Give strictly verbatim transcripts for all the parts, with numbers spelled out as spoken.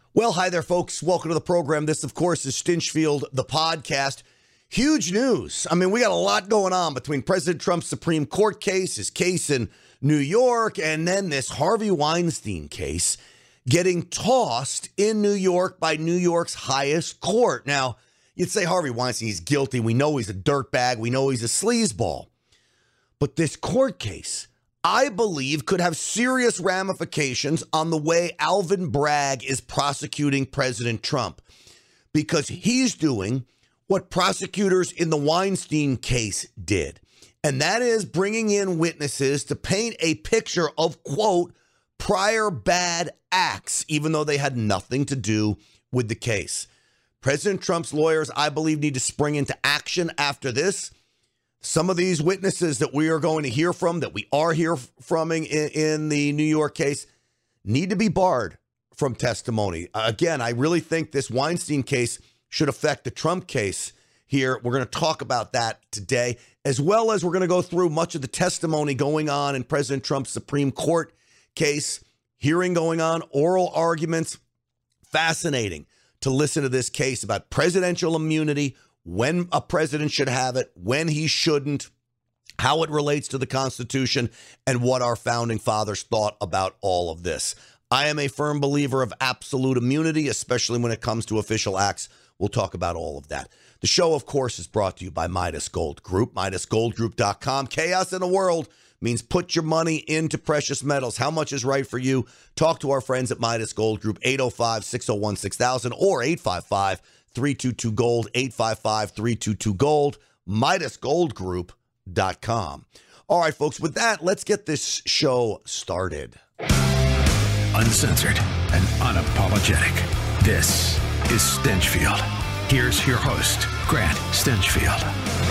Well, hi there, folks. Welcome to the program. This, of course, is Stinchfield, the podcast. Huge news. I mean, we got a lot going on between President Trump's Supreme Court case, his case in New York, and then this Harvey Weinstein case getting tossed in New York by New York's highest court. Now, you'd say Harvey Weinstein, he's guilty. We know he's a dirtbag. We know he's a sleazeball. But this court case, I believe, could have serious ramifications on the way Alvin Bragg is prosecuting President Trump, because he's doing what prosecutors in the Weinstein case did, and that is bringing in witnesses to paint a picture of, quote, prior bad acts, even though they had nothing to do with the case. President Trump's lawyers, I believe, need to spring into action after this. Some of these witnesses that we are going to hear from, that we are hearing from in, in the New York case, need to be barred from testimony. Again, I really think this Weinstein case should affect the Trump case here. We're going to talk about that today, as well as we're going to go through much of the testimony going on in President Trump's Supreme Court case, hearing going on, oral arguments. Fascinating to listen to this case about presidential immunity, when a president should have it, when he shouldn't, how it relates to the Constitution, and what our founding fathers thought about all of this. I am a firm believer of absolute immunity, especially when it comes to official acts. We'll talk about all of that. The show, of course, is brought to you by Midas Gold Group, Midas Gold Group dot com. Chaos in the world means put your money into precious metals. How much is right for you? Talk to our friends at Midas Gold Group, eight oh five, six oh one, six thousand or eight five five, three two two, gold, eight five five, three two two, gold, Midas Gold Group dot com. All right, folks, with that, let's get this show started. Uncensored and unapologetic. This is Stinchfield. Here's your host, Grant Stinchfield.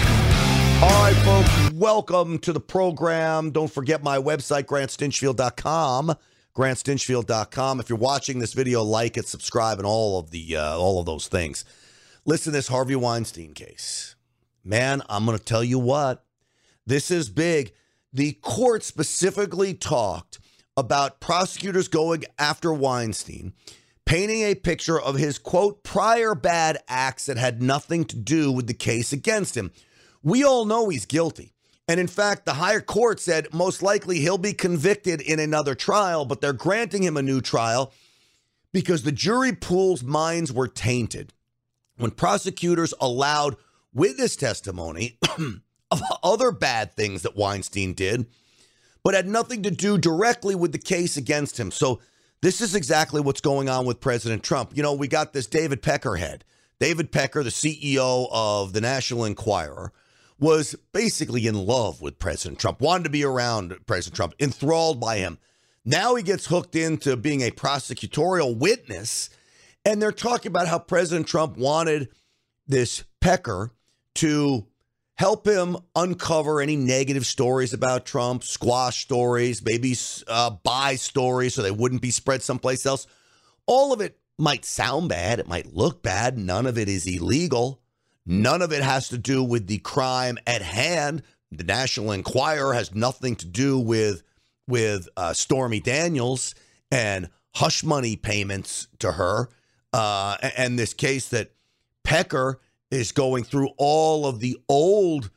All right, folks, welcome to the program. Don't forget my website, grant stinchfield dot com, grant stinchfield dot com. If you're watching this video, like it, subscribe, and all of the uh, all of those things. Listen to this Harvey Weinstein case. Man, I'm going to tell you what, this is big. The court specifically talked about prosecutors going after Weinstein, painting a picture of his, quote, prior bad acts that had nothing to do with the case against him. We all know he's guilty. And in fact, the higher court said most likely he'll be convicted in another trial, but they're granting him a new trial because the jury pool's minds were tainted when prosecutors allowed witness testimony of other bad things that Weinstein did, but had nothing to do directly with the case against him. So this is exactly what's going on with President Trump. You know, we got this David Peckerhead. David Pecker, the C E O of the National Enquirer, was basically in love with President Trump, wanted to be around President Trump, enthralled by him. Now he gets hooked into being a prosecutorial witness, and they're talking about how President Trump wanted this Pecker to help him uncover any negative stories about Trump, squash stories, maybe uh, buy stories so they wouldn't be spread someplace else. All of it might sound bad. It might look bad. None of it is illegal. None of it has to do with the crime at hand. The National Enquirer has nothing to do with, with uh, Stormy Daniels and hush money payments to her. Uh, and this case that Pecker is going through all of the old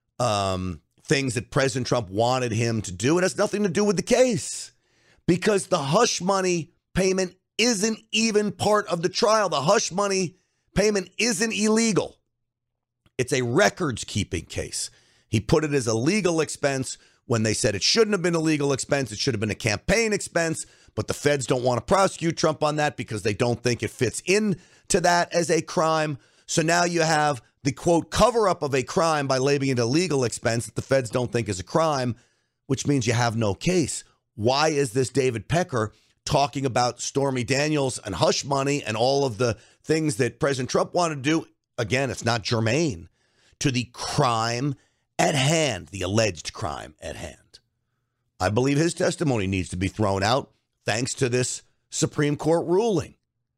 um, things that President Trump wanted him to do. It has nothing to do with the case because the hush money payment isn't even part of the trial. The hush money payment isn't illegal. It's a records keeping case. He put it as a legal expense when they said it shouldn't have been a legal expense. It should have been a campaign expense, but the feds don't want to prosecute Trump on that because they don't think it fits into that as a crime. So now you have the, quote, cover up of a crime by labeling it a legal expense that the feds don't think is a crime, which means you have no case. Why is this David Pecker talking about Stormy Daniels and hush money and all of the things that President Trump wanted to do? Again, it's not germane to the crime at hand, the alleged crime at hand. I believe his testimony needs to be thrown out thanks to this Supreme Court ruling.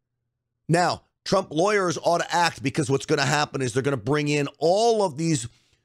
Now, Trump lawyers ought to act because what's going to happen is they're going to bring in all of these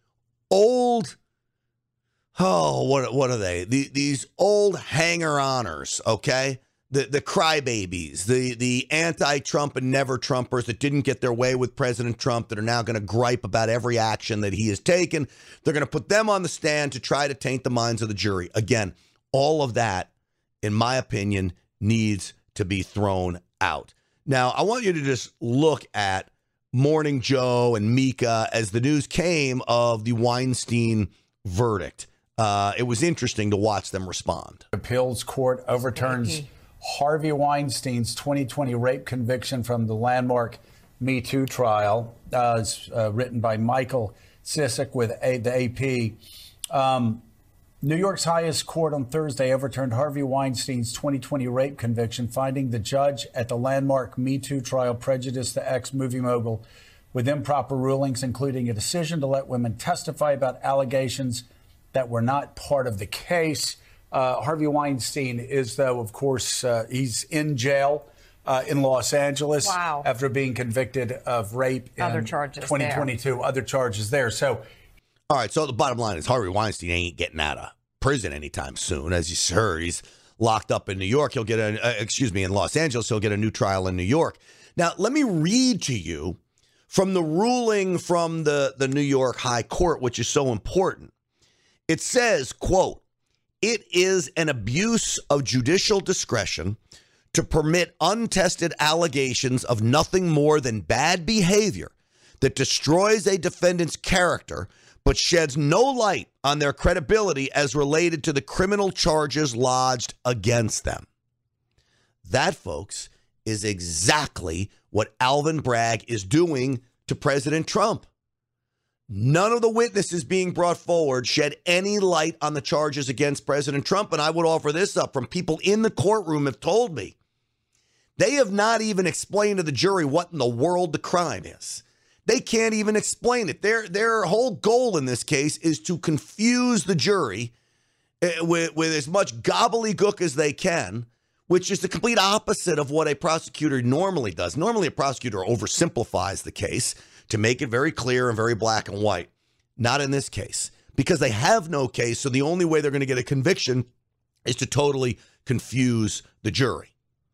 old, oh, what, what are they? The, these old hanger-oners, okay? the, the crybabies, the, the anti-Trump and never-Trumpers that didn't get their way with President Trump that are now going to gripe about every action that he has taken. They're going to put them on the stand to try to taint the minds of the jury. Again, all of that, in my opinion, needs to be thrown out. Now, I want you to just look at Morning Joe and Mika as the news came of the Weinstein verdict. Uh, it was interesting to watch them respond. Appeals court overturns Harvey Weinstein's twenty twenty rape conviction from the landmark Me Too trial, uh, uh, written by Michael Sisek with a, the A P. Um, New York's highest court on Thursday overturned Harvey Weinstein's twenty twenty rape conviction, finding the judge at the landmark Me Too trial prejudiced the ex-movie mogul with improper rulings, including a decision to let women testify about allegations that were not part of the case. Uh, Harvey Weinstein is, though, of course, uh, he's in jail uh, in Los Angeles wow. after being convicted of rape other in charges twenty twenty-two. There. Other charges there. So, all right. So the bottom line is Harvey Weinstein ain't getting out of prison anytime soon. As you heard, he's locked up in New York. He'll get a, uh, excuse me, in Los Angeles. He'll get a new trial in New York. Now, let me read to you from the ruling from the, the New York High Court, which is so important. It says, quote, "It is an abuse of judicial discretion to permit untested allegations of nothing more than bad behavior that destroys a defendant's character but sheds no light on their credibility as related to the criminal charges lodged against them." That, folks, is exactly what Alvin Bragg is doing to President Trump. None of the witnesses being brought forward shed any light on the charges against President Trump. And I would offer this up from people in the courtroom have told me. They have not even explained to the jury what in the world the crime is. They can't even explain it. Their, their whole goal in this case is to confuse the jury with, with as much gobbledygook as they can, which is the complete opposite of what a prosecutor normally does. Normally, a prosecutor oversimplifies the case to make it very clear and very black and white. Not in this case, because they have no case, so the only way they're going to get a conviction is to totally confuse the jury.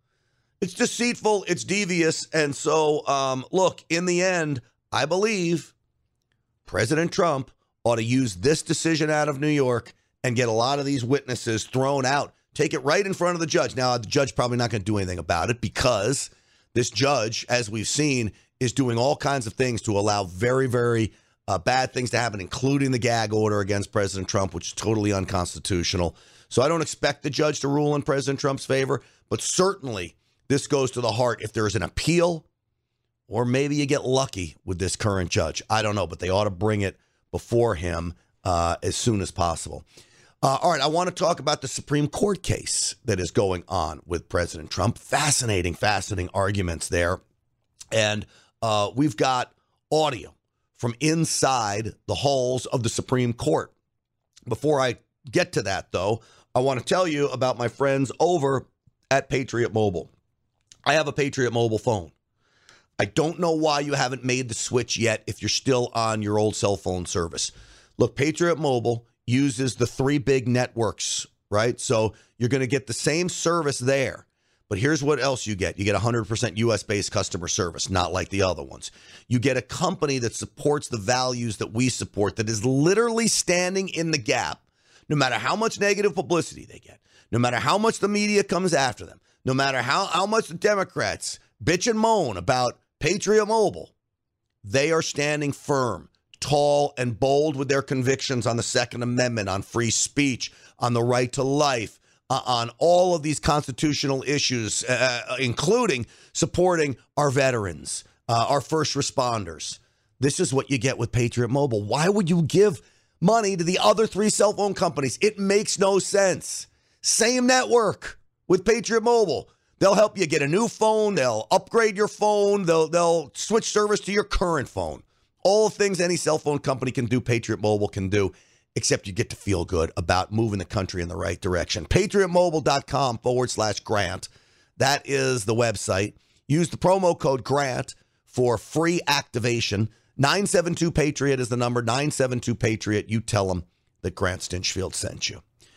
It's deceitful, it's devious, and so, um, look, in the end, I believe President Trump ought to use this decision out of New York and get a lot of these witnesses thrown out. Take it right in front of the judge. Now, the judge probably not going to do anything about it because this judge, as we've seen, is doing all kinds of things to allow very, very uh, bad things to happen, including the gag order against President Trump, which is totally unconstitutional. So I don't expect the judge to rule in President Trump's favor, but certainly this goes to the heart. If there is an appeal, or maybe you get lucky with this current judge. I don't know, but they ought to bring it before him uh, as soon as possible. Uh, all right, I want to talk about the Supreme Court case that is going on with President Trump. Fascinating, fascinating arguments there. And uh, we've got audio from inside the halls of the Supreme Court. Before I get to that, though, I want to tell you about my friends over at Patriot Mobile. I have a Patriot Mobile phone. I don't know why you haven't made the switch yet if you're still on your old cell phone service. Look, Patriot Mobile uses the three big networks, right? So you're going to get the same service there. But here's what else you get. You get one hundred percent U S-based customer service, not like the other ones. You get a company that supports the values that we support, that is literally standing in the gap, no matter how much negative publicity they get, no matter how much the media comes after them, no matter how, how much the Democrats bitch and moan about Patriot Mobile. They are standing firm, tall, and bold with their convictions on the Second Amendment, on free speech, on the right to life, Uh, on all of these constitutional issues, uh, including supporting our veterans, uh, our first responders. This is what you get with Patriot Mobile. Why would you give money to the other three cell phone companies? It makes no sense. Same network with Patriot Mobile. They'll help you get a new phone. They'll upgrade your phone. They'll, they'll switch service to your current phone. All the things any cell phone company can do, Patriot Mobile can do. Except you get to feel good about moving the country in the right direction. PatriotMobile.com forward slash Grant. That is the website. Use the promo code Grant for free activation. nine seven two Patriot is the number. nine seven two Patriot. You tell them that Grant Stinchfield sent you.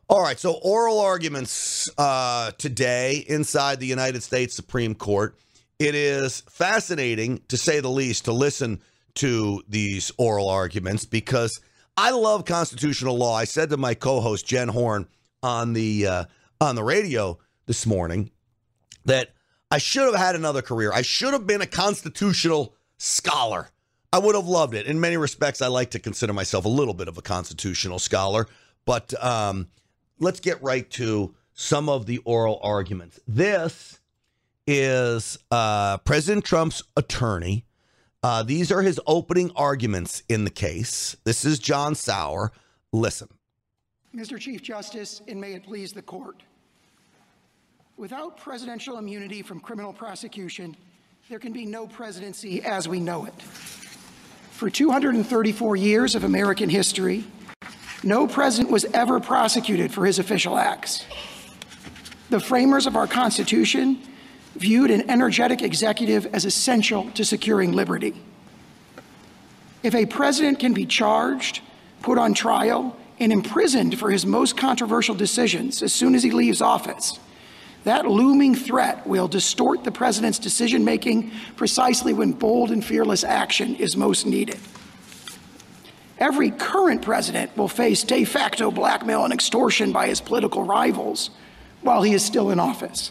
All right, so oral arguments uh, today inside the United States Supreme Court. It is fascinating, to say the least, to listen to these oral arguments because I love constitutional law. I said to my co-host Jen Horn on the uh, on the radio this morning that I should have had another career. I should have been a constitutional scholar. I would have loved it. In many respects, I like to consider myself a little bit of a constitutional scholar. But um, let's get right to some of the oral arguments. This is uh, President Trump's attorney. Uh, these are his opening arguments in the case. This is John Sauer. Listen. Mister Chief Justice, and may it please the court. Without presidential immunity from criminal prosecution, there can be no presidency as we know it. For two hundred thirty-four years of American history, no president was ever prosecuted for his official acts. The framers of our Constitution viewed an energetic executive as essential to securing liberty. If a president can be charged, put on trial, and imprisoned for his most controversial decisions as soon as he leaves office, that looming threat will distort the president's decision-making precisely when bold and fearless action is most needed. Every current president will face de facto blackmail and extortion by his political rivals while he is still in office.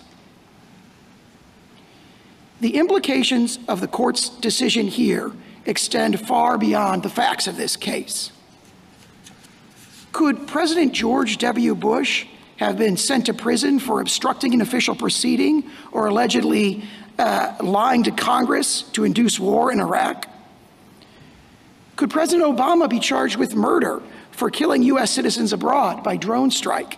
The implications of the court's decision here extend far beyond the facts of this case. Could President George W. Bush have been sent to prison for obstructing an official proceeding or allegedly uh, lying to Congress to induce war in Iraq? Could President Obama be charged with murder for killing U S citizens abroad by drone strike?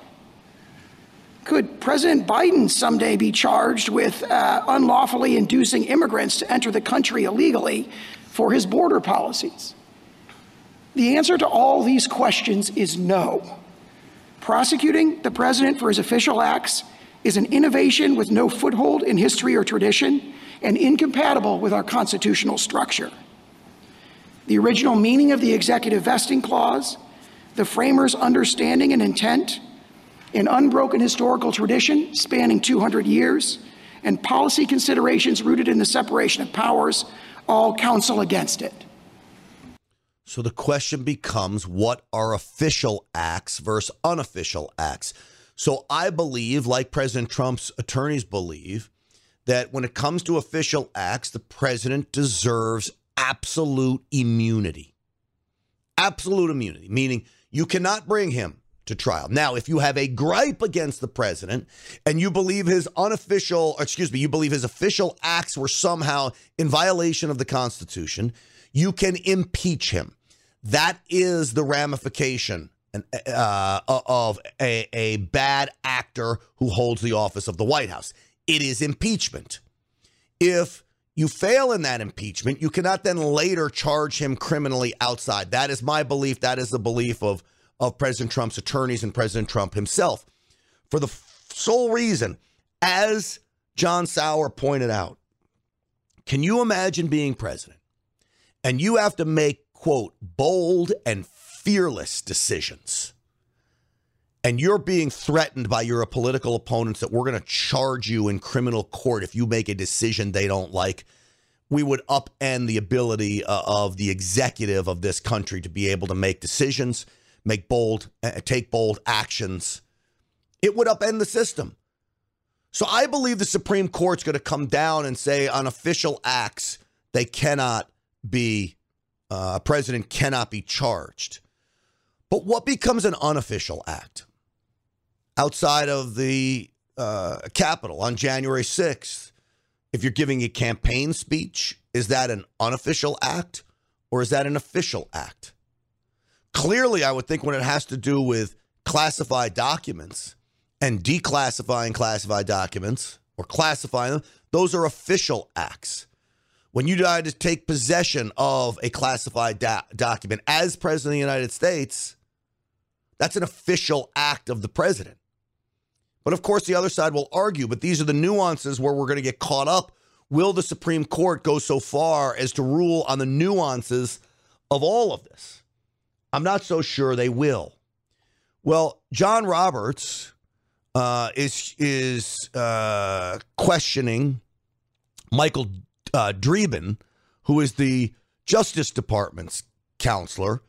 Could President Biden someday be charged with uh, unlawfully inducing immigrants to enter the country illegally for his border policies? The answer to all these questions is no. Prosecuting the president for his official acts is an innovation with no foothold in history or tradition and incompatible with our constitutional structure. The original meaning of the executive vesting clause, the framers' understanding and intent, an unbroken historical tradition spanning two hundred years, and policy considerations rooted in the separation of powers all counsel against it. So the question becomes, what are official acts versus unofficial acts? So I believe, like President Trump's attorneys believe, that when it comes to official acts, the president deserves absolute immunity. Absolute immunity, meaning you cannot bring him to trial. Now, if you have a gripe against the president and you believe his unofficial, excuse me, you believe his official acts were somehow in violation of the Constitution, you can impeach him. That is the ramification uh, of a, a bad actor who holds the office of the White House. It is impeachment. If you fail in that impeachment, you cannot then later charge him criminally outside. That is my belief. That is the belief of, of President Trump's attorneys and President Trump himself. For the sole reason, as John Sauer pointed out, can you imagine being president and you have to make, quote, bold and fearless decisions, and you're being threatened by your political opponents that we're going to charge you in criminal court if you make a decision they don't like? We would upend the ability uh, of the executive of this country to be able to make decisions, make bold, uh, take bold actions. It would upend the system. So I believe the Supreme Court's going to come down and say on official acts, they cannot be, uh, a president cannot be charged. But what becomes an unofficial act? Outside of the uh, Capitol on January sixth, if you're giving a campaign speech, is that an unofficial act or is that an official act? Clearly, I would think when it has to do with classified documents and declassifying classified documents or classifying them, those are official acts. When you decide to take possession of a classified do- document as President of the United States, that's an official act of the president. But of course, the other side will argue, but these are the nuances where we're going to get caught up. Will the Supreme Court go so far as to rule on the nuances of all of this? I'm not so sure they will. Well, John Roberts uh, is is uh, questioning Michael uh, Dreeben, who is the Justice Department's counselor,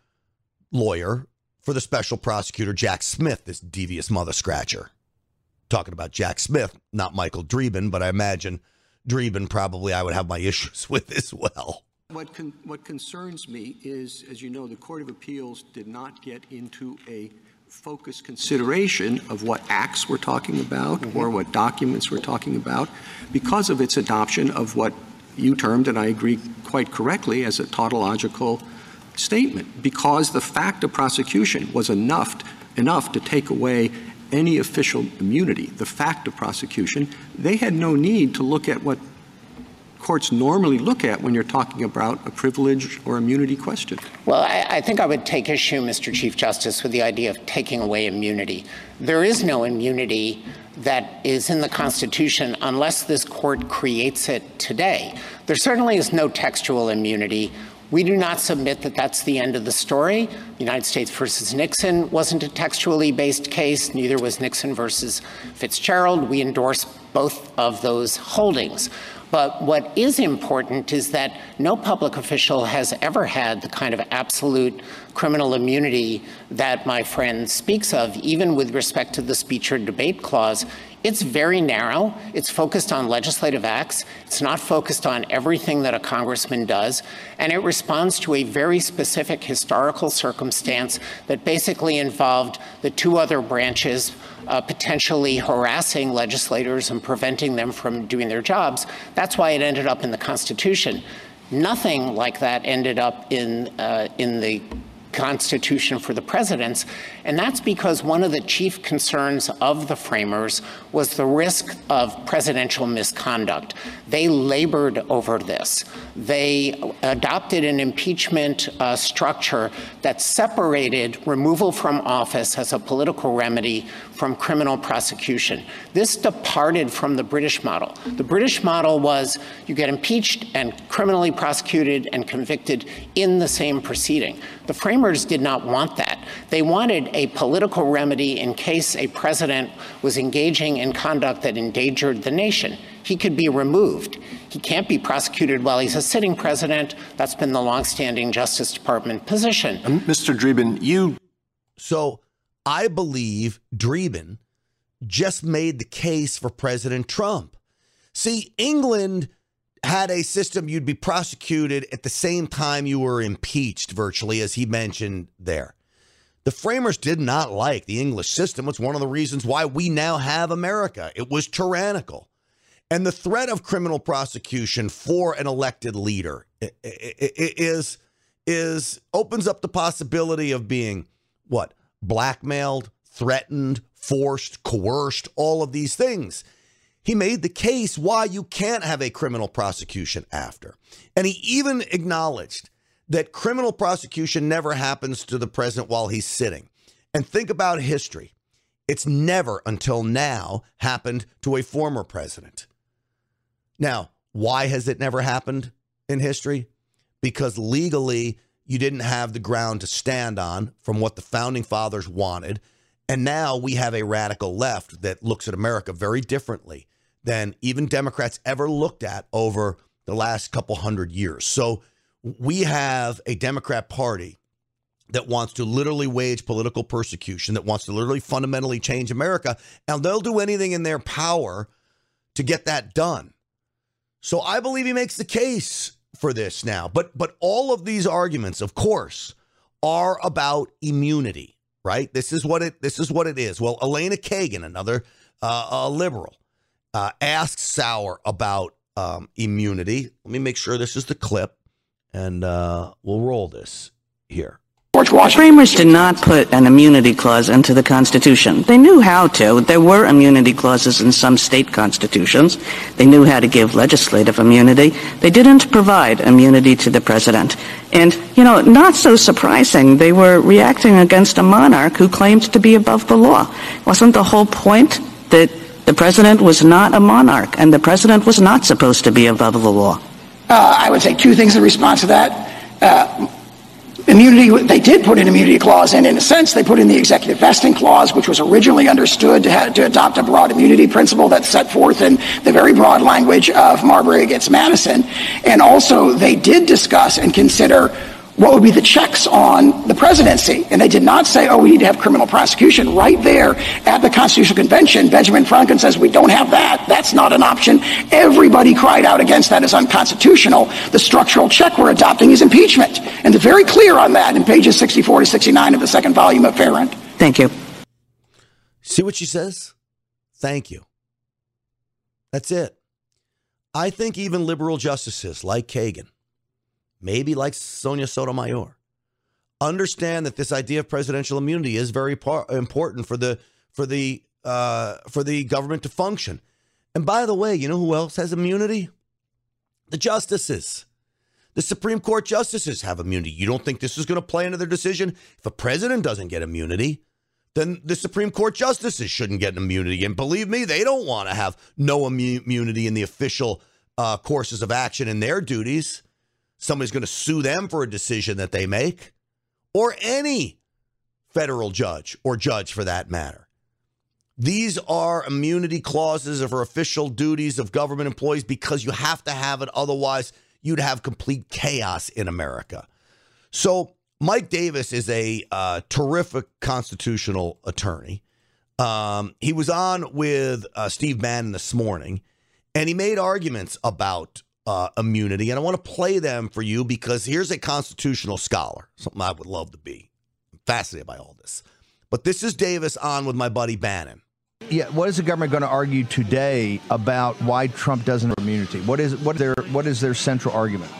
lawyer for the special prosecutor Jack Smith, this devious mother scratcher. Talking about Jack Smith, not Michael Dreeben, but I imagine Dreeben probably I would have my issues with as well. What con- what concerns me is, as you know, the Court of Appeals did not get into a focused consideration of what acts we're talking about mm-hmm. or what documents we're talking about because of its adoption of what you termed, and I agree quite correctly, as a tautological statement, because the fact of prosecution was enough, enough to take away any official immunity. The fact of prosecution, they had no need to look at what courts normally look at when you're talking about a privilege or immunity question. Well, I, I think I would take issue, Mister Chief Justice, with the idea of taking away immunity. There is no immunity that is in the Constitution unless this court creates it today. There certainly is no textual immunity. We do not submit that that's the end of the story. United States versus Nixon wasn't a textually based case. Neither was Nixon versus Fitzgerald. We endorse both of those holdings. But what is important is that no public official has ever had the kind of absolute criminal immunity that my friend speaks of, even with respect to the speech or debate clause. It's very narrow. It's focused on legislative acts. It's not focused on everything that a congressman does. And it responds to a very specific historical circumstance that basically involved the two other branches uh, potentially harassing legislators and preventing them from doing their jobs. That's why it ended up in the Constitution. Nothing like that ended up in, uh, in the Constitution for the presidents, and that's because one of the chief concerns of the framers was the risk of presidential misconduct. They labored over this. They adopted an impeachment uh, structure that separated removal from office as a political remedy from criminal prosecution. This departed from the British model. The British model was you get impeached and criminally prosecuted and convicted in the same proceeding. The framers did not want that. They wanted a political remedy in case a president was engaging in conduct that endangered the nation. He could be removed. He can't be prosecuted while he's a sitting president. That's been the longstanding Justice Department position. Um, Mister Dreeben, you... So I believe Dreeben just made the case for President Trump. See, England had a system you'd be prosecuted at the same time you were impeached, virtually, as he mentioned there. The framers did not like the English system. It's one of the reasons why we now have America. It was tyrannical. And the threat of criminal prosecution for an elected leader is, is opens up the possibility of being, what, blackmailed, threatened, forced, coerced, all of these things. He made the case why you can't have a criminal prosecution after. And he even acknowledged that criminal prosecution never happens to the president while he's sitting. And think about history. It's never until now happened to a former president. Now, why has it never happened in history? Because legally, you didn't have the ground to stand on from what the founding fathers wanted. And now we have a radical left that looks at America very differently than even Democrats ever looked at over the last couple hundred years. So we have a Democrat Party that wants to literally wage political persecution, that wants to literally fundamentally change America, and they'll do anything in their power to get that done. So I believe he makes the case for this now. But but all of these arguments, of course, are about immunity, right? This is what it this is what it is. Well, Elena Kagan, another uh, a liberal, uh, asked Sauer about um, immunity. Let me make sure this is the clip, and uh, we'll roll this here. The framers did not put an immunity clause into the Constitution. They knew how to. There were immunity clauses in some state constitutions. They knew how to give legislative immunity. They didn't provide immunity to the president. And, you know, not so surprising, they were reacting against a monarch who claimed to be above the law. Wasn't the whole point that the president was not a monarch and the president was not supposed to be above the law? Uh, I would say two things in response to that. Uh, immunity, they did put an immunity clause in. In a sense, they put in the executive vesting clause, which was originally understood to, have, to adopt a broad immunity principle that's set forth in the very broad language of Marbury against Madison. And also, they did discuss and consider what would be the checks on the presidency. And they did not say, oh, we need to have criminal prosecution. Right there at the Constitutional Convention, Benjamin Franklin says we don't have that. That's not an option. Everybody cried out against that as unconstitutional. The structural check we're adopting is impeachment. And they're very clear on that in pages sixty-four to sixty-nine of the second volume of Farrand. Thank you. See what she says? Thank you. That's it. I think even liberal justices like Kagan, maybe like Sonia Sotomayor, understand that this idea of presidential immunity is very par- important for the for the uh, for the government to function. And by the way, you know who else has immunity? The justices. The Supreme Court justices have immunity. You don't think this is going to play into their decision? If a president doesn't get immunity, then the Supreme Court justices shouldn't get immunity. And believe me, they don't want to have no immu- immunity in the official uh, courses of action in their duties. Somebody's going to sue them for a decision that they make, or any federal judge or judge for that matter. These are immunity clauses for official duties of government employees because you have to have it. Otherwise, you'd have complete chaos in America. So Mike Davis is a uh, terrific constitutional attorney. Um, he was on with uh, Steve Bannon this morning, and he made arguments about Uh, immunity, and I want to play them for you because here's a constitutional scholar, something I would love to be. I'm fascinated by all this. But this is Davis on with my buddy Bannon. Yeah, what is the government going to argue today about why Trump doesn't have immunity? What is what their what is their central argument?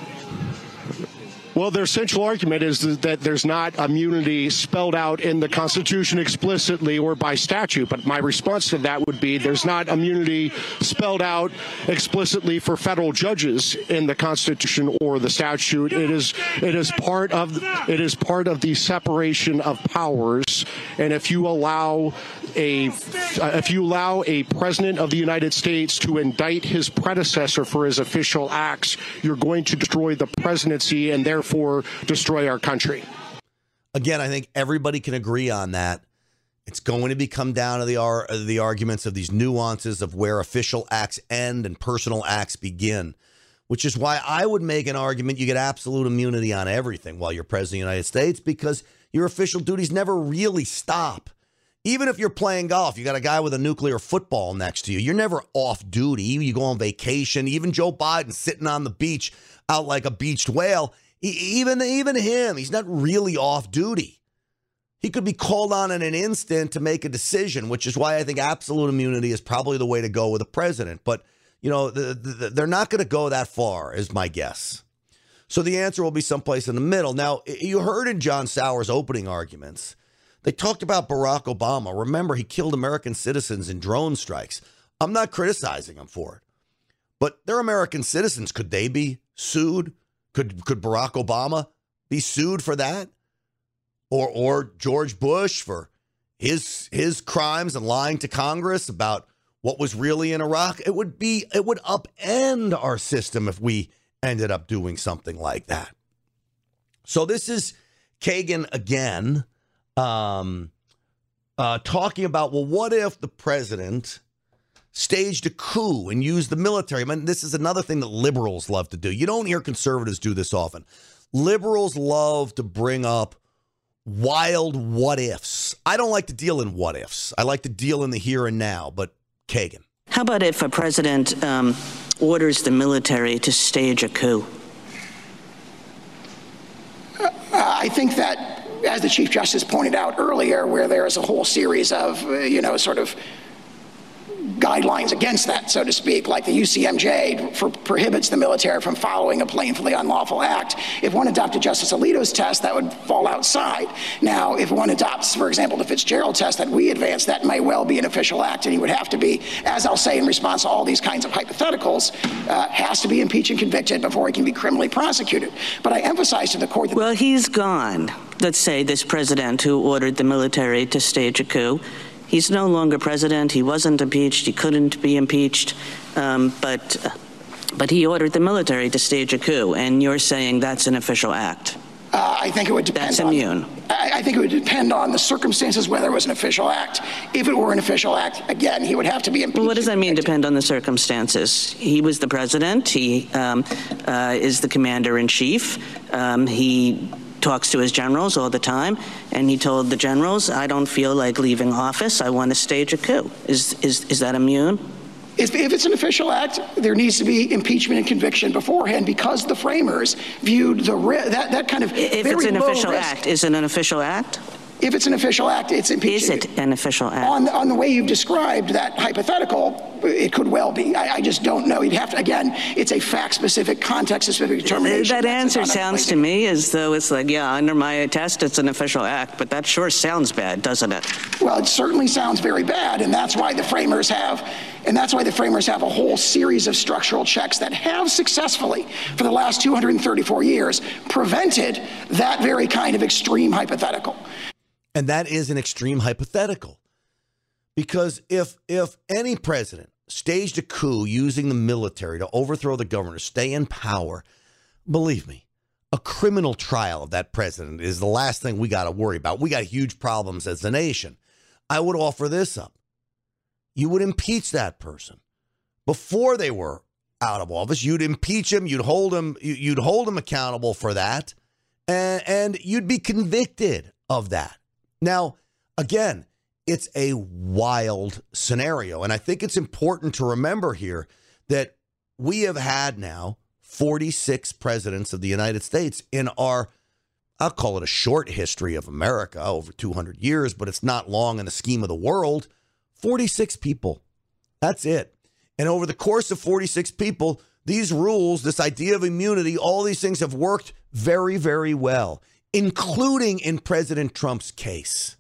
Well, their central argument is that there's not immunity spelled out in the Constitution explicitly or by statute. But my response to that would be there's not immunity spelled out explicitly for federal judges in the Constitution or the statute. It is it is part of it is part of the separation of powers. And if you allow a if you allow a president of the United States to indict his predecessor for his official acts, you're going to destroy the presidency and therefore for destroy our country. Again, I think everybody can agree on that. It's going to be come down to the ar- the arguments of these nuances of where official acts end and personal acts begin, which is why I would make an argument you get absolute immunity on everything while you're president of the United States because your official duties never really stop. Even if you're playing golf, you got a guy with a nuclear football next to you. You're never off duty. You go on vacation. Even Joe Biden sitting on the beach out like a beached whale. Even, even him, he's not really off duty. He could be called on in an instant to make a decision, which is why I think absolute immunity is probably the way to go with a president. But, you know, the, the, they're not going to go that far, is my guess. So the answer will be someplace in the middle. Now, you heard in John Sauer's opening arguments, they talked about Barack Obama. Remember, he killed American citizens in drone strikes. I'm not criticizing him for it. But they're American citizens. Could they be sued? Could could Barack Obama be sued for that? Or or George Bush for his his crimes and lying to Congress about what was really in Iraq? It would be it would upend our system if we ended up doing something like that. So this is Kagan again, um, uh, talking about, well, what if the president staged a coup and used the military? I mean, this is another thing that liberals love to do. You don't hear conservatives do this often. Liberals love to bring up wild what ifs. I don't like to deal in what ifs. I like to deal in the here and now, but Kagan. How about if a president um, orders the military to stage a coup? Uh, I think that, as the Chief Justice pointed out earlier, where there is a whole series of, uh, you know, sort of guidelines against that, so to speak, like the U C M J for, prohibits the military from following a plainly unlawful act. If one adopted Justice Alito's test, that would fall outside. Now, if one adopts, for example, the Fitzgerald test that we advanced, that may well be an official act, and he would have to be, as I'll say in response to all these kinds of hypotheticals, uh, has to be impeached and convicted before he can be criminally prosecuted. But I emphasize to the court that— Well, he's gone. Let's say this president who ordered the military to stage a coup. He's no longer president. He wasn't impeached. He couldn't be impeached. Um, but, uh, but he ordered the military to stage a coup, and you're saying that's an official act. Uh, I think it would depend That's on, immune. I, I think it would depend on the circumstances, whether it was an official act. If it were an official act, again, he would have to be impeached. Well, what does that mean, depend on the circumstances? He was the president. He um, uh, is the commander-in-chief. Um, he talks to his generals all the time, and he told the generals, I don't feel like leaving office. I want to stage a coup. Is, is, is that immune? If, if it's an official act, there needs to be impeachment and conviction beforehand, because the framers viewed the that that kind of if very it's an low official risk. act, is it an official act? If it's an official act, it's impeachment. Is it an official act? On, on the way you've described that hypothetical, it could well be. I, I just don't know. You'd have to, again, it's a fact-specific, context-specific determination. That answer sounds to me as though it's like, yeah, under my test, it's an official act, but that sure sounds bad, doesn't it? Well, it certainly sounds very bad, and that's why the framers have, and that's why the framers have a whole series of structural checks that have successfully, for the last two hundred thirty-four years, prevented that very kind of extreme hypothetical. And that is an extreme hypothetical. Because if if any president staged a coup using the military to overthrow the government, stay in power, believe me, a criminal trial of that president is the last thing we got to worry about. We got huge problems as a nation. I would offer this up. You would impeach that person before they were out of office. You'd impeach him. You'd hold him. You'd hold him accountable for that, and, and you'd be convicted of that. Now, again, it's a wild scenario, and I think it's important to remember here that we have had now forty-six presidents of the United States in our, I'll call it a short history of America, over two hundred years, but it's not long in the scheme of the world. forty-six people. That's it. And over the course of forty-six people, these rules, this idea of immunity, all these things have worked very, very well, including in President Trump's case.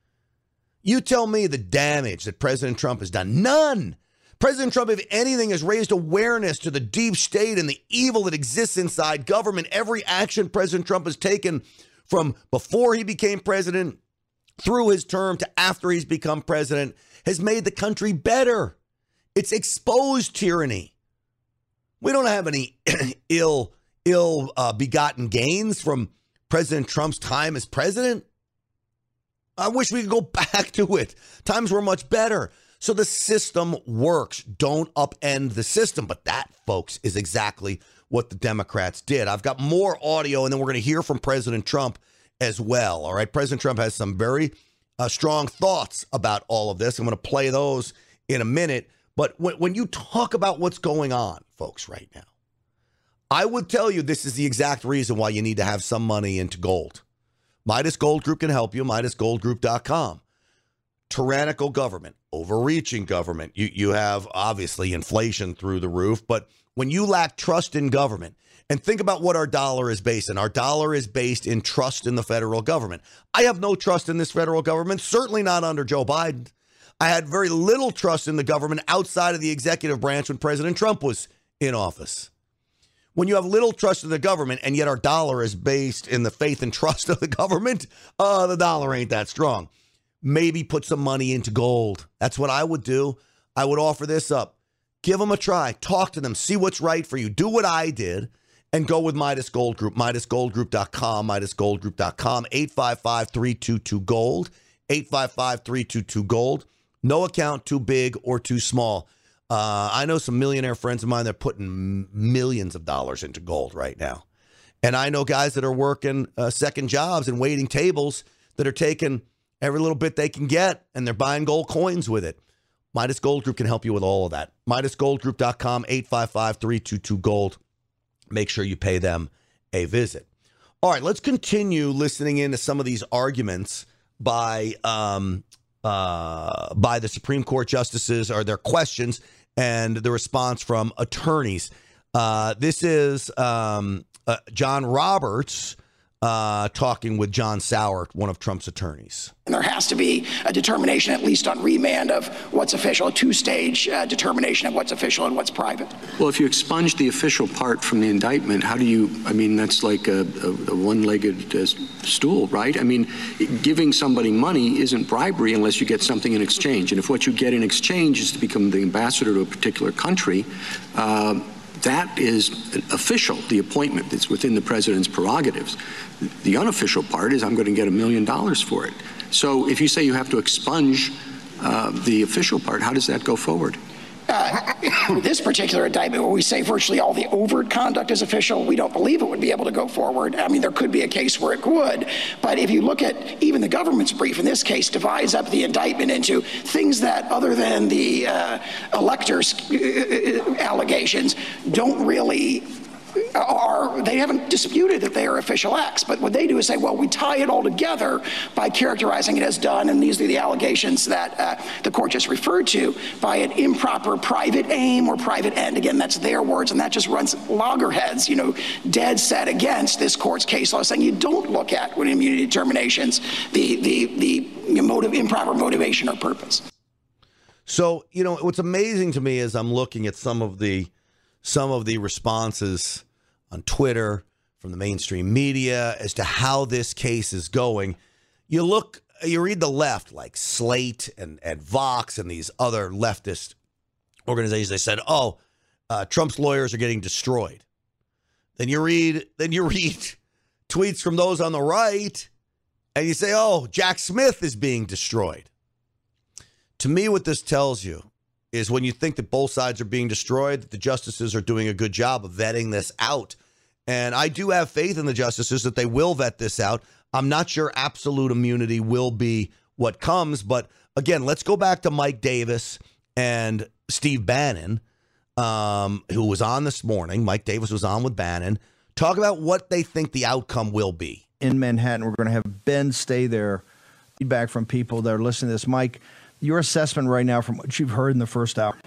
You tell me the damage that President Trump has done. None. President Trump, if anything, has raised awareness to the deep state and the evil that exists inside government. Every action President Trump has taken from before he became president through his term to after he's become president has made the country better. It's exposed tyranny. We don't have any ill, ill uh, begotten gains from President Trump's time as president. I wish we could go back to it. Times were much better. So the system works. Don't upend the system. But that, folks, is exactly what the Democrats did. I've got more audio, and then we're going to hear from President Trump as well. All right. President Trump has some very uh, strong thoughts about all of this. I'm going to play those in a minute. But when, when you talk about what's going on, folks, right now, I would tell you this is the exact reason why you need to have some money into gold. Midas Gold Group can help you, midas gold group dot com. Tyrannical government, overreaching government. You, you have, obviously, inflation through the roof. But when you lack trust in government, and think about what our dollar is based in. Our dollar is based in trust in the federal government. I have no trust in this federal government, certainly not under Joe Biden. I had very little trust in the government outside of the executive branch when President Trump was in office. When you have little trust in the government and yet our dollar is based in the faith and trust of the government, uh, the dollar ain't that strong. Maybe put some money into gold. That's what I would do. I would offer this up. Give them a try. Talk to them. See what's right for you. Do what I did and go with Midas Gold Group. midas gold group dot com. midas gold group dot com. eight five five, three two two, GOLD. eight five five, three two two, GOLD. No account too big or too small. Uh, I know some millionaire friends of mine that are putting millions of dollars into gold right now. And I know guys that are working uh, second jobs and waiting tables that are taking every little bit they can get, and they're buying gold coins with it. Midas Gold Group can help you with all of that. midas gold group dot com, eight five five, three two two, GOLD. Make sure you pay them a visit. All right, let's continue listening into some of these arguments by um, uh, by the Supreme Court justices, or their questions and the response from attorneys. Uh, this is um, uh, John Roberts uh, talking with John Sauer, one of Trump's attorneys. And there has to be a determination, at least on remand, of what's official, a two-stage uh, determination of what's official and what's private. Well, if you expunge the official part from the indictment, how do you, I mean, that's like a, a, a one-legged uh, stool, right? I mean, giving somebody money isn't bribery unless you get something in exchange. And if what you get in exchange is to become the ambassador to a particular country, uh, that is official, the appointment that's within the president's prerogatives. The unofficial part is I'm going to get a million dollars for it. So if you say you have to expunge uh, the official part, how does that go forward? Uh, this particular indictment, where we say virtually all the overt conduct is official, we don't believe it would be able to go forward. I mean, there could be a case where it would, but if you look at even the government's brief in this case divides up the indictment into things that, other than the uh, electors' uh, allegations, don't really are, they haven't disputed that they are official acts, but what they do is say, well, we tie it all together by characterizing it as done, and these are the allegations that uh, the court just referred to, by an improper private aim or private end. Again, that's their words, and that just runs loggerheads, you know, dead set against this court's case law, saying you don't look at, when immunity determinations, the, the, the motive, improper motivation or purpose. So, you know, what's amazing to me is I'm looking at some of the some of the responses on Twitter from the mainstream media as to how this case is going. You look, you read the left, like Slate and, and Vox and these other leftist organizations. They said, oh, uh, Trump's lawyers are getting destroyed. Then you read, then you read tweets from those on the right, and you say, oh, Jack Smith is being destroyed. To me, what this tells you is when you think that both sides are being destroyed, that the justices are doing a good job of vetting this out. And I do have faith in the justices that they will vet this out. I'm not sure absolute immunity will be what comes. But again, let's go back to Mike Davis and Steve Bannon, um, who was on this morning. Mike Davis was on with Bannon. Talk about what they think the outcome will be. In Manhattan, we're going to have Ben stay there. Feedback from people that are listening to this. Mike, your assessment right now from what you've heard in the first hour.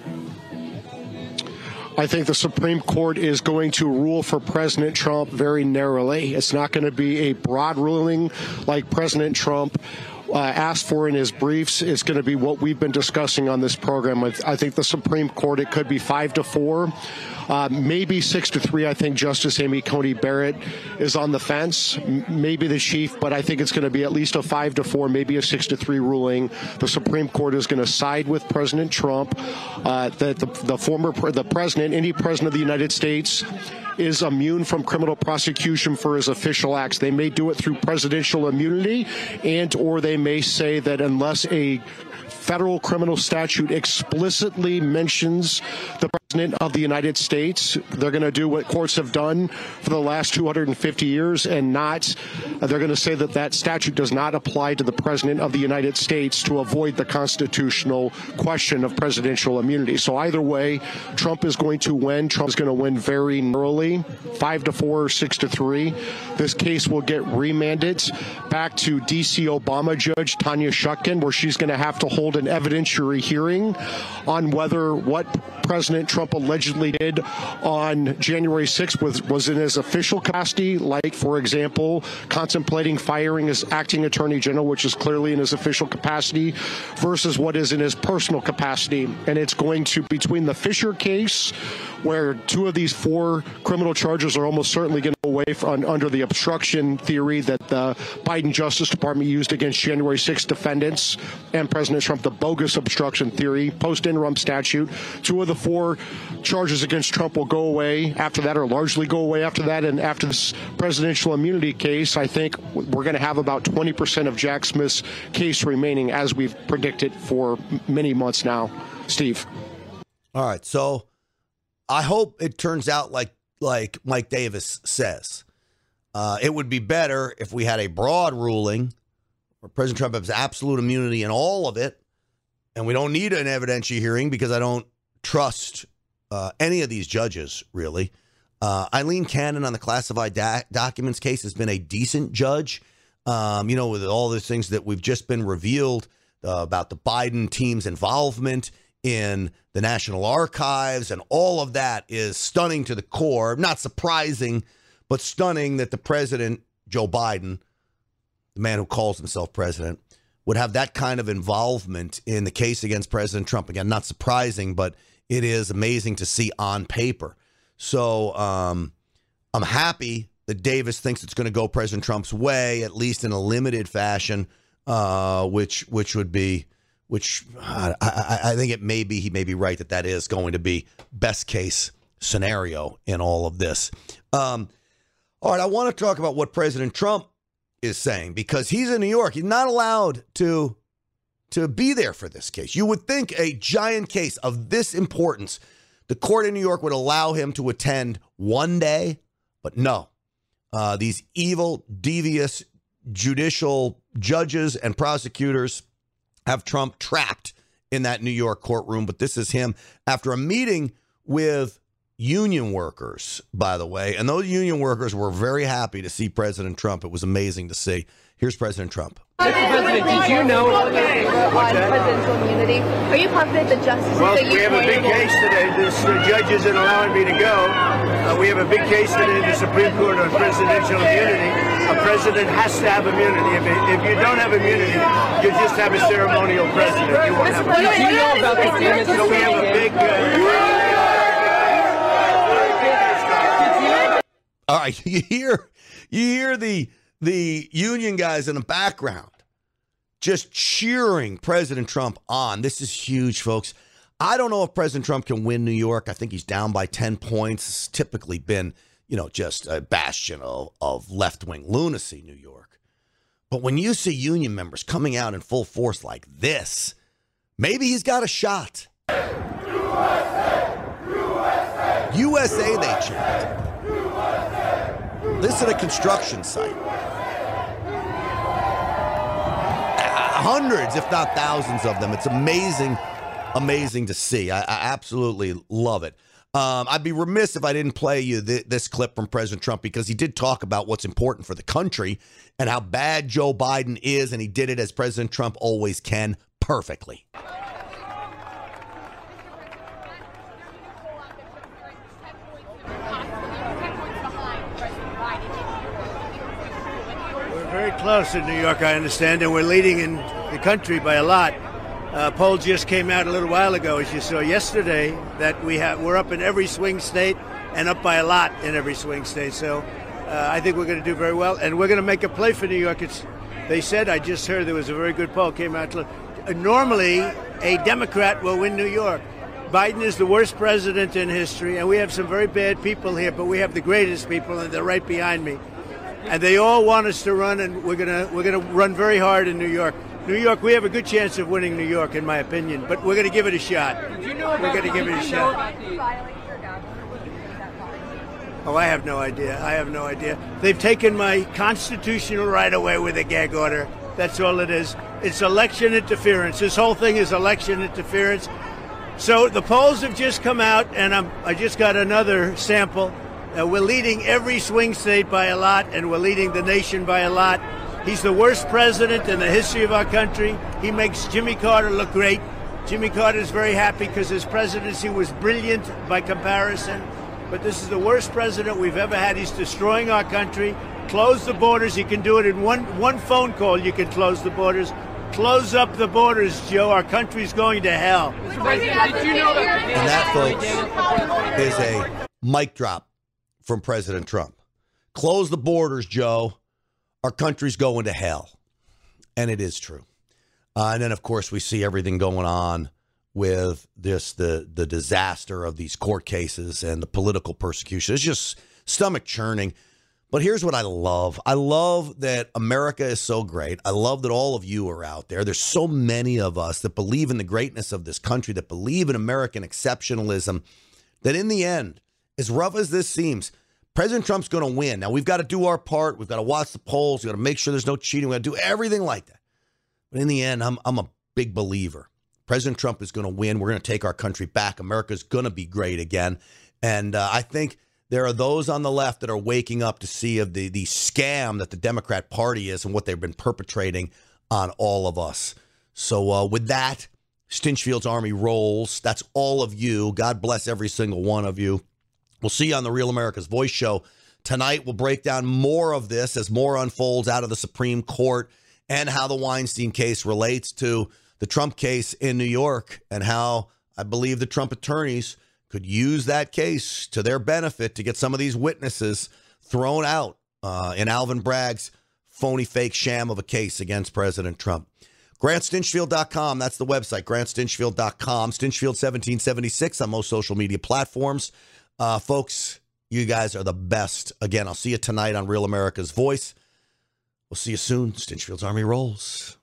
I think the Supreme Court is going to rule for President Trump very narrowly. It's not going to be a broad ruling like President Trump uh, asked for in his briefs. It's going to be what we've been discussing on this program. I think the Supreme Court, it could be five to four. Uh, maybe six to three. I think Justice Amy Coney Barrett is on the fence. M- maybe the chief, but I think it's going to be at least a five to four, maybe a six to three ruling. The Supreme Court is going to side with President Trump. Uh, that the, the former pre- the president, any president of the United States, is immune from criminal prosecution for his official acts. They may do it through presidential immunity, and or they may say that unless a federal criminal statute explicitly mentions the president of the United States, they're going to do what courts have done for the last two hundred fifty years and not, they're going to say that that statute does not apply to the president of the United States to avoid the constitutional question of presidential immunity. So either way, Trump is going to win. Trump is going to win very narrowly, five to four or six to three. This case will get remanded back to D C Obama Judge Tanya Chutkan, where she's going to have to hold an evidentiary hearing on whether what President Trump allegedly did on January sixth was, was in his official capacity, like, for example, contemplating firing his acting attorney general, which is clearly in his official capacity, versus what is in his personal capacity. And it's going to, between the Fisher case, where two of these four criminal charges are almost certainly going to go away from, under the obstruction theory that the Biden Justice Department used against January sixth defendants, and President Trump, the bogus obstruction theory, post-interim statute. Two of the four charges against Trump will go away after that, or largely go away after that. And after this presidential immunity case, I think we're going to have about twenty percent of Jack Smith's case remaining, as we've predicted for many months now. Steve. All right. So I hope it turns out like like Mike Davis says. Uh, it would be better if we had a broad ruling where President Trump has absolute immunity in all of it, and we don't need an evidentiary hearing because I don't trust uh, any of these judges, really. Uh, Eileen Cannon on the classified da- documents case has been a decent judge, um, you know, with all the things that we've just been revealed uh, about the Biden team's involvement in the National Archives, and all of that is stunning to the core. Not surprising, but stunning that the president, Joe Biden, the man who calls himself president, would have that kind of involvement in the case against President Trump. Again, not surprising, but it is amazing to see on paper. So um, I'm happy that Davis thinks it's going to go President Trump's way, at least in a limited fashion, uh, which which would be, which uh, I, I think it may be, he may be right that that is going to be best case scenario in all of this. Um, all right, I want to talk about what President Trump is saying, because he's in New York. He's not allowed to, to be there for this case. You would think a giant case of this importance, the court in New York would allow him to attend one day, but no. Uh, these evil, devious judicial judges and prosecutors have Trump trapped in that New York courtroom. But this is him after a meeting with union workers, by the way. And those union workers were very happy to see President Trump. It was amazing to see. Here's President Trump. Mister President, did you know on presidential immunity? Are you confident the justices well, that you we have a big case today. This uh, judge isn't allowing me to go. Uh, we have a big case today in the Supreme Court on presidential immunity. A president has to have immunity. If, it, if you don't have immunity, you just have a ceremonial president. You won't have immunity. Do you know about the damage? So we have a big... Uh, All right, you hear, you hear the... the union guys in the background just cheering President Trump on. This is huge, folks. I don't know if President Trump can win New York. I think he's down by ten points. It's typically been, you know, just a bastion of, of left-wing lunacy, New York. But when you see union members coming out in full force like this, maybe he's got a shot. U S A! U S A! U S A, they chant. U S A! This is a construction site. Hundreds, if not thousands of them. It's amazing, amazing to see. I, I absolutely love it. Um, I'd be remiss if I didn't play you th- this clip from President Trump, because he did talk about what's important for the country and how bad Joe Biden is, and he did it as President Trump always can, perfectly. Very close in New York, I understand, and we're leading in the country by a lot. Uh, poll just came out a little while ago, as you saw yesterday, that we have we're up in every swing state and up by a lot in every swing state. So uh, I think we're going to do very well, and we're going to make a play for New York. It's they said, I just heard there was a very good poll came out. To, uh, normally, a Democrat will win New York. Biden is the worst president in history, and we have some very bad people here, but we have the greatest people, and they're right behind me. And they all want us to run, and we're gonna we're gonna run very hard in New York. New York, we have a good chance of winning New York, in my opinion, but we're gonna give it a shot. You know we're gonna give it a shot. Oh, I have no idea. I have no idea. They've taken my constitutional right away with a gag order. That's all it is. It's election interference. This whole thing is election interference. So the polls have just come out, and I'm, I just got another sample. Uh, we're leading every swing state by a lot, and we're leading the nation by a lot. He's the worst president in the history of our country. He makes Jimmy Carter look great. Jimmy Carter is very happy because his presidency was brilliant by comparison. But this is the worst president we've ever had. He's destroying our country. Close the borders. You can do it in one, one phone call. You can close the borders. Close up the borders, Joe. Our country's going to hell. Mister President, did you know that? And that, folks, is a mic drop from President Trump. Close the borders, Joe. Our country's going to hell. And it is true. Uh, and then, of course, we see everything going on with this, the, the disaster of these court cases and the political persecution. It's just stomach churning. But here's what I love. I love that America is so great. I love that all of you are out there. There's so many of us that believe in the greatness of this country, that believe in American exceptionalism, that in the end, as rough as this seems, President Trump's going to win. Now, we've got to do our part. We've got to watch the polls. We've got to make sure there's no cheating. We've got to do everything like that. But in the end, I'm, I'm a big believer. President Trump is going to win. We're going to take our country back. America's going to be great again. And uh, I think there are those on the left that are waking up to see of the, the scam that the Democrat Party is and what they've been perpetrating on all of us. So uh, with that, Stinchfield's Army rolls. That's all of you. God bless every single one of you. We'll see you on the Real America's Voice show tonight. We'll break down more of this as more unfolds out of the Supreme Court and how the Weinstein case relates to the Trump case in New York and how I believe the Trump attorneys could use that case to their benefit to get some of these witnesses thrown out uh, in Alvin Bragg's phony, fake sham of a case against President Trump. Grant Stinchfield dot com. That's the website, Grant Stinchfield dot com. Stinchfield seventeen seventy-six on most social media platforms. Uh, folks, you guys are the best. Again, I'll see you tonight on Real America's Voice. We'll see you soon. Stinchfield's Army rolls.